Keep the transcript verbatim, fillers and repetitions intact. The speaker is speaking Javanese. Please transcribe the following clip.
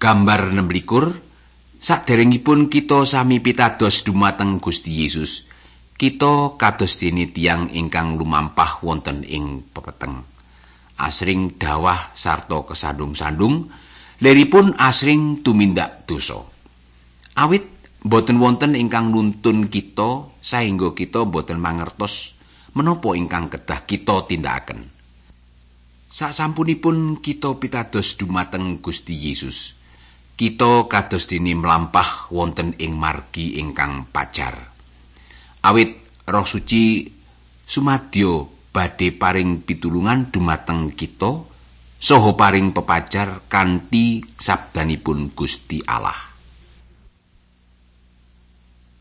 Gambar enam likur, saderengipun kita sami pitados dumateng Gusti Yesus, kita kados dene tiyang ingkang lumampah wonten ing pepeteng. Asring dawah sarta kesandung-sandung, liripun asring tumindak dosa. Awit boten wonten ingkang nuntun kita saengga kita boten mangertos menapa ingkang kedah kita tindakaken. Sasampunipun kita pitados dumateng Gusti Yesus, kita kados dene mlampah wonten ing margi ingkang pajar. Awit Roh Suci sumadyo badhe paring pitulungan dumateng kita saha paring pepajar kanthi sabdanipun Gusti Allah.